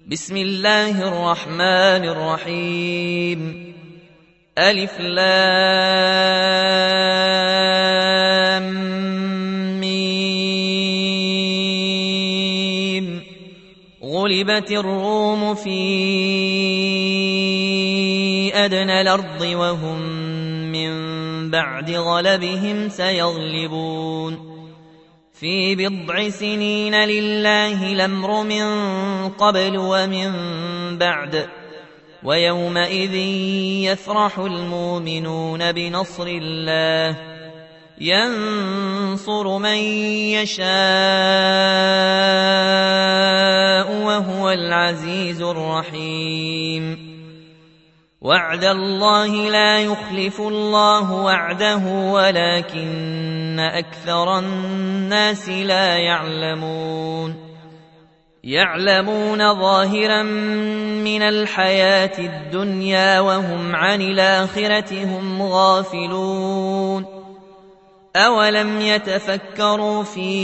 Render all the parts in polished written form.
بسم الله الرحمن الرحيم. ألف لام ميم. غلبت الروم في أدنى الأرض وهم من بعد غلبهم سيغلبون في بضع سنين لله الأمر من قبل ومن بعد ويومئذ يفرح المؤمنون بنصر الله ينصر من يشاء وهو العزيز الرحيم. وعد الله لا يخلف الله وعده ولكن أكثر الناس لا يعلمون ظاهرا من الحياة الدنيا وهم عن الآخرة هم غافلون. أولم يتفكروا في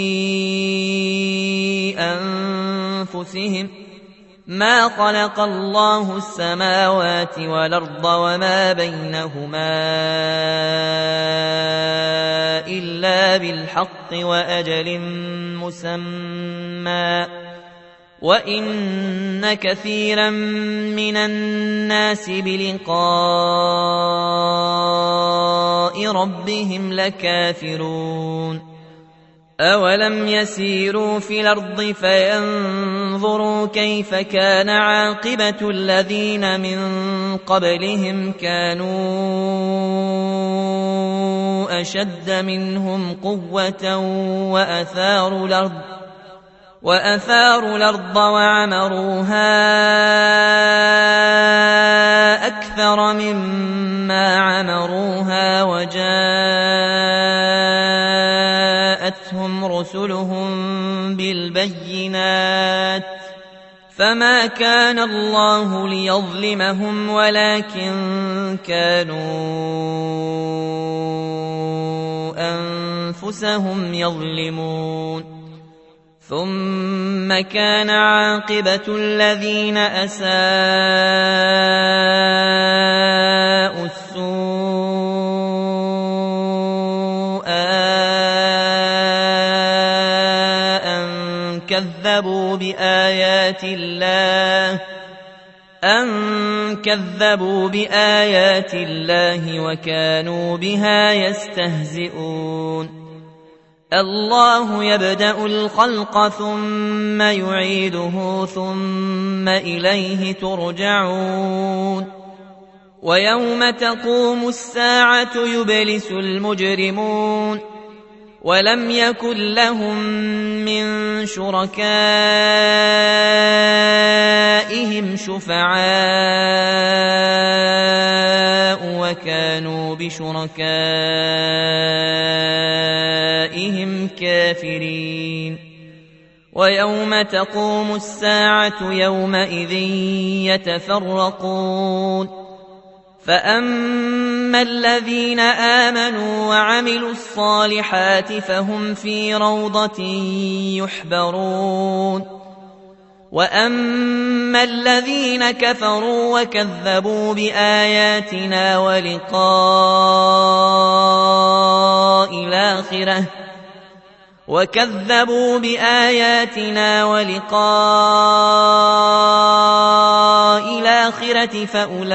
أنفسهم ما خلق الله السماوات والأرض وما بينهما إلا بالحق وأجل مسمى وإن كثيرا من الناس بلقاء ربهم لكافرون. أولم يسيروا في الأرض فينظروا كيف كان عاقبة الذين من قبلهم كانوا أشد منهم قوة وأثاروا الأرض وعمروها أكثر مما عمروها وجاءتهم رسلهم بالبينات فما كان الله ليظلمهم ولكن كانوا أنفسهم يظلمون. ثم كان عاقبة الذين أساءوا السوء أن كذبوا بآيات الله وكانوا بها يستهزئون. الله يبدأ الخلق ثم يعيده ثم إليه ترجعون. ويوم تقوم الساعة يبلس المجرمون ولم يكن لهم من شركائهم شفعاء وكانوا بشركائهم كافرين. ويوم تقوم الساعة يومئذ يتفرقون فأما الذين آمنوا وعملوا الصالحات فهم في روضة يحبرون. وأما الذين كفروا وكذبوا بآياتنا ولقاء الآخرة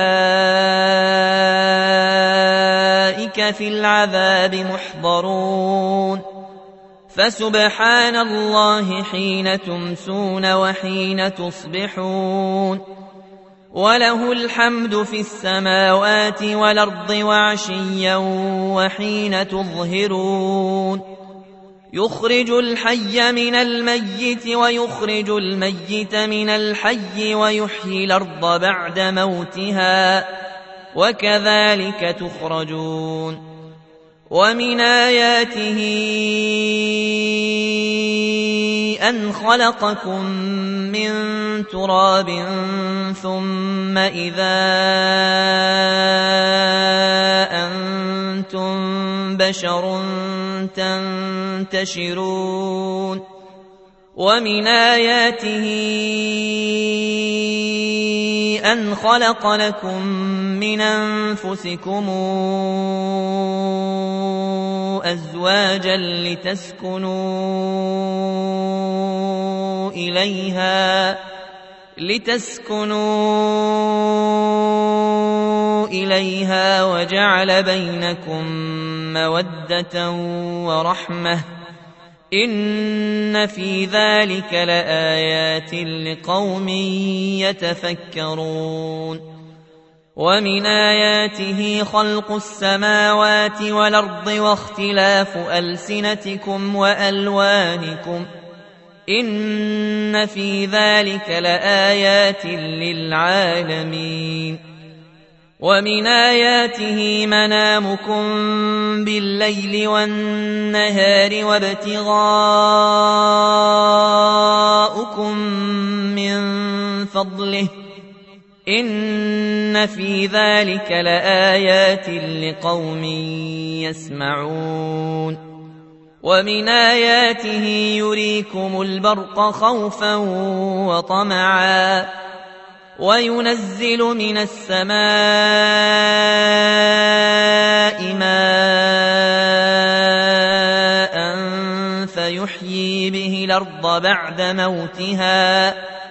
فأولئك في العذاب محضرون. فسبحان الله حين تمسون وحين تصبحون وله الحمد في السماوات والأرض وعشيا وحين تظهرون. يخرج الحي من الميت ويخرج الميت من الحي ويحيي الأرض بعد موتها وكذلك تخرجون. ومن آياته أن خلقكم من تراب ثم إذا أنتم بشر تنتشرون. ومن آياته أن خلق لكم من أنفسكم أزواجا لتسكنوا إليها وجعل بينكم مودة ورحمة إن في ذلك لآيات لقوم يتفكرون ومن آياته خلق السماوات والأرض واختلاف ألسنتكم وألوانكم إن في ذلك لآيات للعالمين ومن آياته منامكم بالليل والنهار وابتغاؤكم من فضله إن في ذلك لآيات لقوم يسمعون ومن آياته يريكم البرق خوفا وطمعا وينزل من السماء ماء فيحيي به الأرض بعد موتها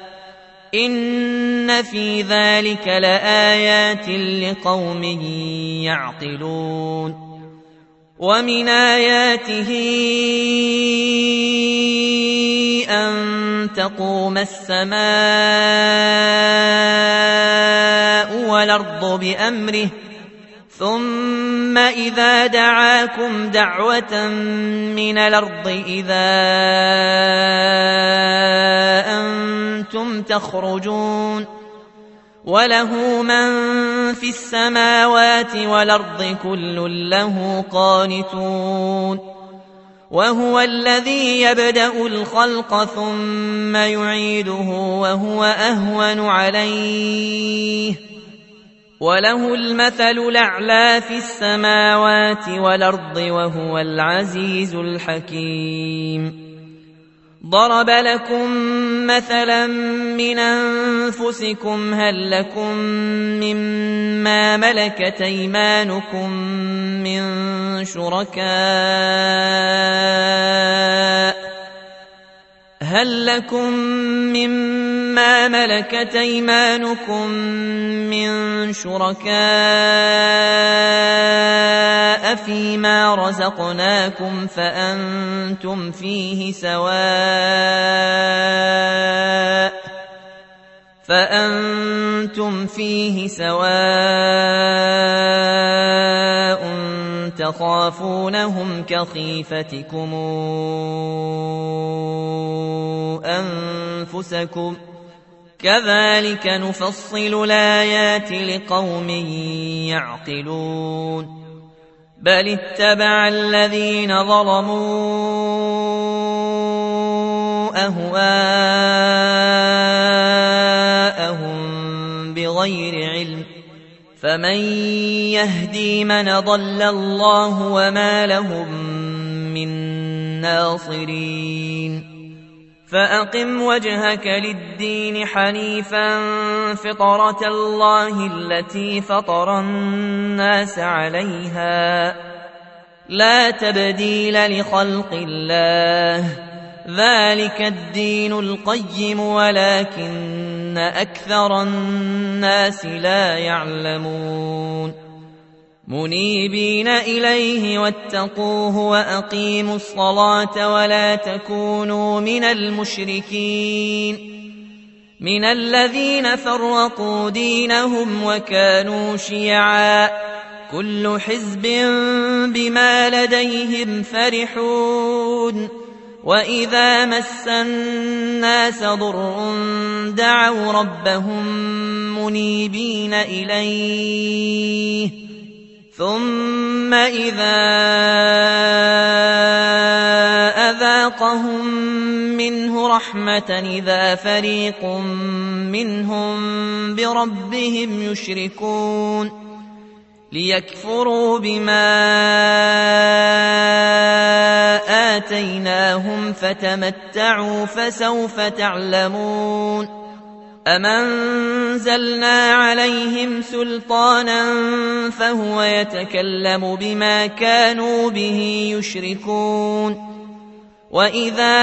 إن في ذلك لآيات لقوم يعقلون ومن آياته أن تقوم السماء والأرض بأمره ثم إذا دعاكم دعوة من الأرض إذا أنتم تخرجون وله من في السماوات والأرض كل له قانتون وهو الذي يبدأ الخلق ثم يعيده وهو أهون عليه وله المثل الأعلى في السماوات والأرض وهو العزيز الحكيم ضرب لكم مثلا من أنفسكم هل لكم مما ملكت أيمانكم من شركاء فيما رزقناكم فأنتم فيه سواء تخافونهم كخيفتكم أنفسكم كذلك نفصل الآيات لقوم يعقلون بل اتبع الذين ظلموا أهواءهم بغير علم فمن يهدي من ضل الله وما لهم من ناصرين فأقم وجهك للدين حنيفا فطرة الله التي فطر الناس عليها لا تبديل لخلق الله ذلك الدين القيم ولكن أكثر الناس لا يعلمون منيبين إليه واتقوه وأقيموا الصلاة ولا تكونوا من المشركين من الذين فرقوا دينهم وكانوا شيعا كل حزب بما لديهم فرحون وإذا مس الناس ضر دعوا ربهم منيبين إليه ثم إذا أذاقهم منه رحمة إذا فريق منهم بربهم يشركون ليكفروا بما آتيناهم فتمتعوا فسوف تعلمون أم أنزلنا عليهم سلطانا فهو يتكلم بما كانوا به يشركون وإذا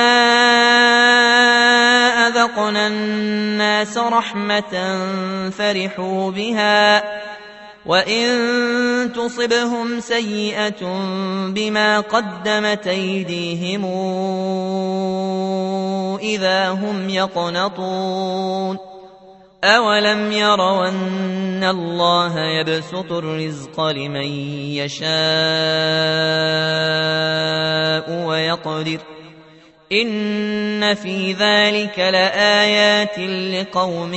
أذقنا الناس رحمة فرحوا بها وإن تصبهم سيئة بما قدمت أيديهم إذا هم يقنطون أولم يروا أن الله يبسط الرزق لمن يشاء ويقدر إن في ذلك لآيات لقوم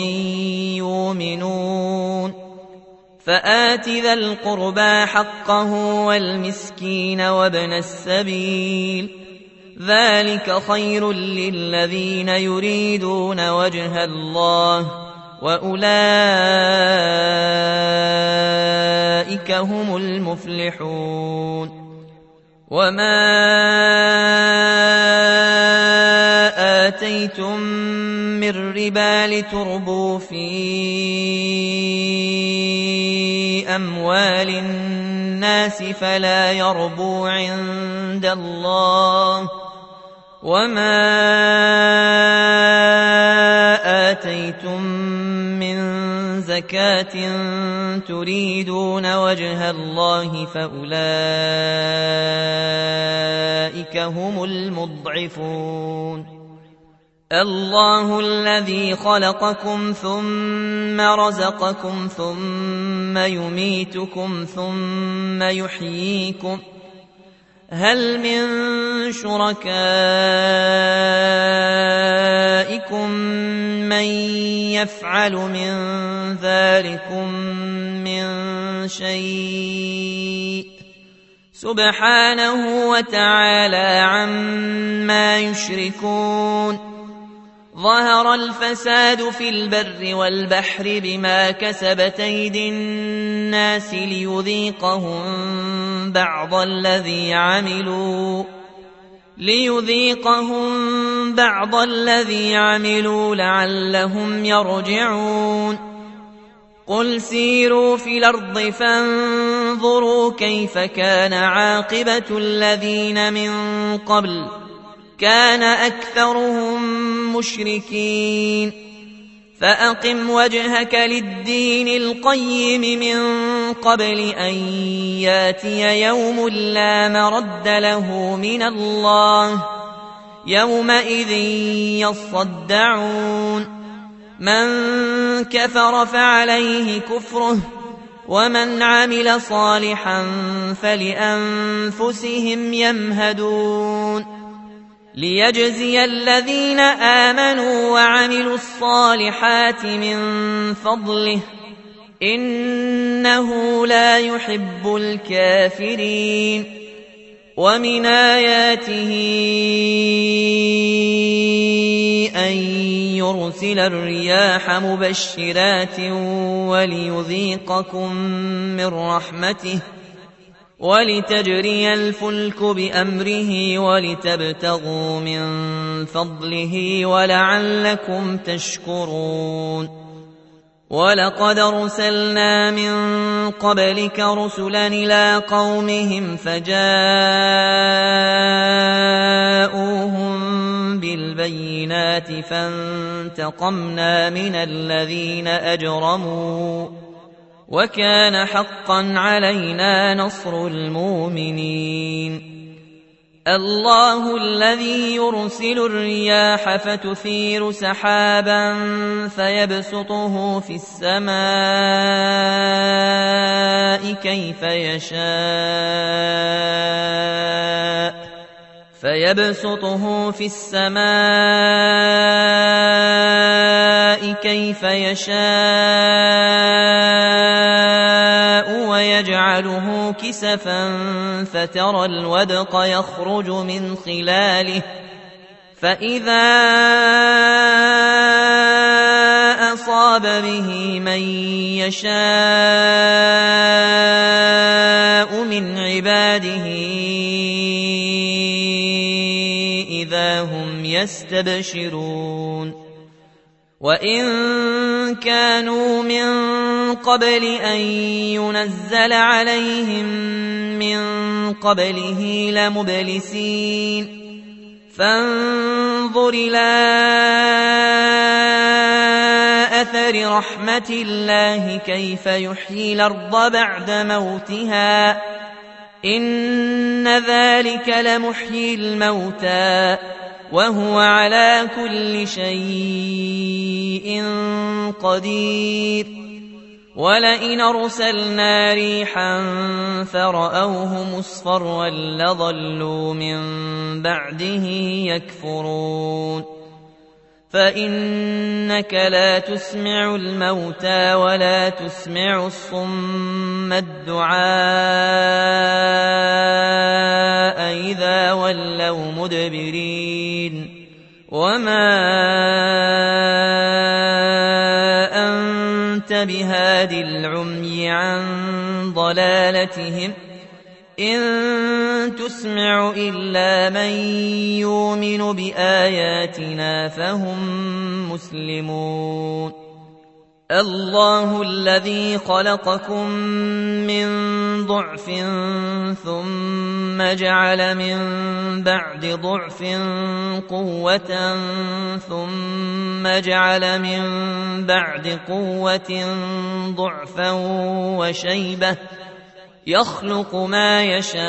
يؤمنون فآت ذا القربى حقه والمسكين وابن السبيل ذلك خير للذين يريدون وجه الله وأولئك هم المفلحون وما آتيتم من ربا لتربوا في أموال الناس فلا يربو عند الله وما آتيتم من زكاة تريدون وجه الله فأولئك هم المضعفون الله الذي خلقكم ثم رزقكم ثم يميتكم ثم يحييكم هل من شركائكم من يفعل من ذلكم من شيء سبحانه وتعالى عما يشركون ظهر الفساد في البر والبحر بما كسبت أيدي الناس ليذيقهم بعض الذي عملوا لعلهم يرجعون قل سيروا في الأرض فانظروا كيف كان عاقبة الذين من قبل كان أكثرهم مشركين فأقم وجهك للدين القيم من قبل أن ياتي يوم لا مرد له من الله يومئذ يصدعون من كفر فعليه كفره ومن عمل صالحا فلأنفسهم يمهدون ليجزي الذين آمنوا وعملوا الصالحات من فضله إنه لا يحب الكافرين ومن آياته أن يرسل الرياح مبشرات وليذيقكم من رحمته ولتجري الفلك بأمره ولتبتغوا من فضله ولعلكم تشكرون ولقد أرسلنا من قبلك رسلا إلى قومهم فجاءوهم بالبينات فانتقمنا من الذين أجرموا وكان حقا علينا نصر المؤمنين الله الذي يرسل الرياح فتثير سحابا فيبسطه في السماء كيف يشاء ويجعله كسفا فترى الودق يخرج من خلاله فإذا أصاب به من يشاء من عباده إذا هم يستبشرون وإن كانوا من قبل أن ينزل عليهم من قبله لمبلسين فانظر إلى أثر رحمة الله كيف يحيي الأرض بعد موتها إن ذلك لمحيي الموتى وهو على كل شيء قدير ولئن أرسلنا ريحا فرأوه مصفرا لظلوا من بعده يكفرون فإنك لا تسمع الموتى ولا تسمع الصم الدعاء إذا ولوا مدبرين وما أنت بهاد العمي عن ضلالتهم إن تسمع إلا من يؤمن بآياتنا فهم مسلمون الله الذي خلقكم من ضعف ثم جعل من بعد ضعف قوة ثم جعل من بعد قوة ضعفا وشيبة يخلق ما يشاء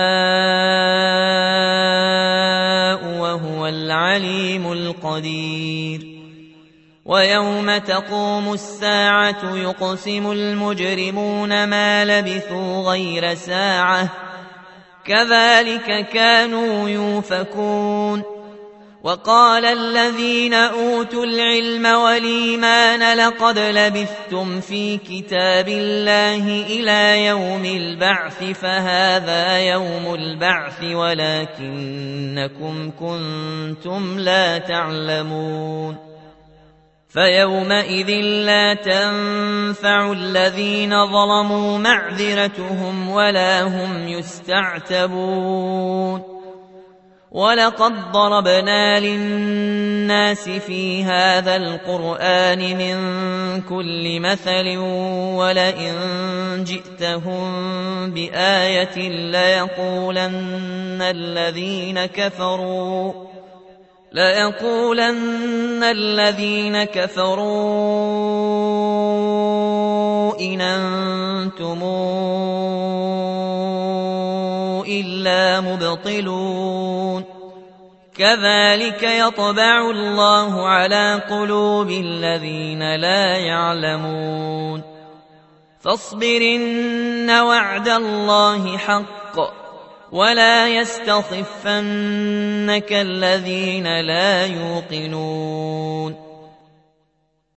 وهو العليم القدير ويوم تقوم الساعة يقسم المجرمون ما لبثوا غير ساعة كذلك كانوا يؤفكون وقال الذين أوتوا العلم والإيمان لقد لبثتم في كتاب الله إلى يوم البعث فهذا يوم البعث ولكنكم كنتم لا تعلمون فيومئذ لا تنفع الذين ظلموا معذرتهم ولا هم يستعتبون ولقد ضربنا للناس في هذا القرآن من كل مثل ولئن جئتهم بآية ليقولن الذين كفروا إن أنتم إلا مبطلون كذلك يطبع الله على قلوب الذين لا يعلمون فاصبر إن وعد الله حق ولا يستخفنك الذين لا يوقنون